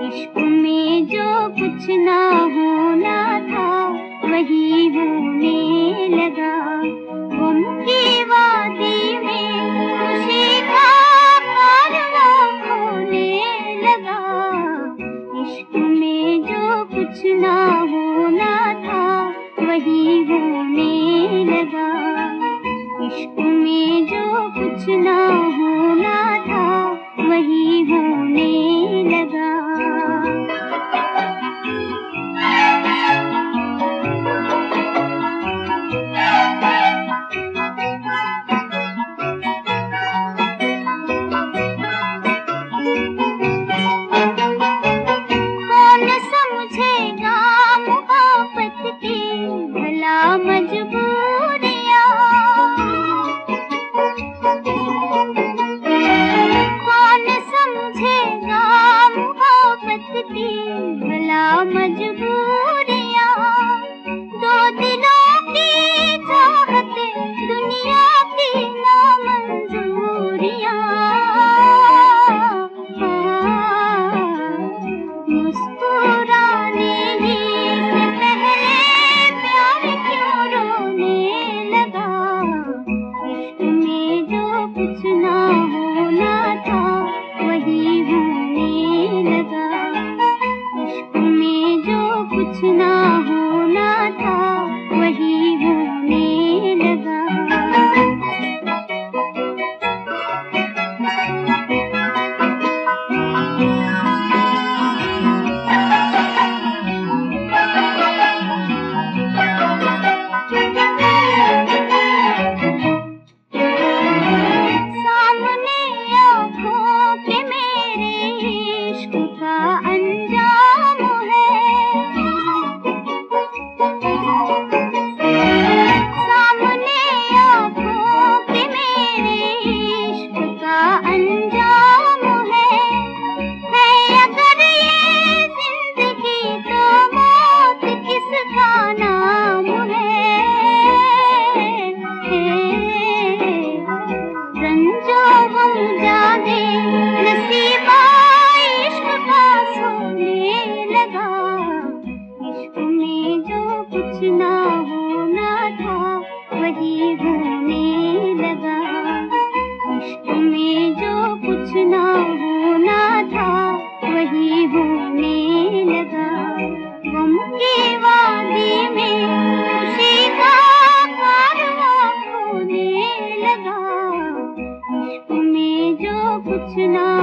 इश्क में जो कुछ ना होना था वही होने लगा। गम की वादी में खुशी का कारवां होने लगा। इश्क में जो कुछ ना होना था वही होने लगा। इश्क में जो कुछ ना होना था वही होने लगा। कौन समझेगा मोहब्बत की भला मजबूरियां। कौन समझेगा मोहब्बत की भला मजबूरियां। दो दिलों की चाहते दुनिया की नामंजूरियां। मुस्कुराने ही से पहले प्यार क्यों रोने लगा। इश्क में जो कुछ ना होना था वही होने लगा। इश्क में जो कुछ ना होना था वही होने लगा। सामने आँखों के मेरे इश्क का अंजाम है। सामने आँखों के मेरे इश्क का अंजाम है। अगर ये जिंदगी तो मौत किसका नाम है। रंजो हम जाने नसीबा इश्क का सोने लगा। इश्क में जो कुछ ना होना था वही होने लगा। इश्क में जो कुछ ना होना था वही होने लगा। गम की वादी में खुशी का कारवां होने लगा। इश्क में जो कुछ ना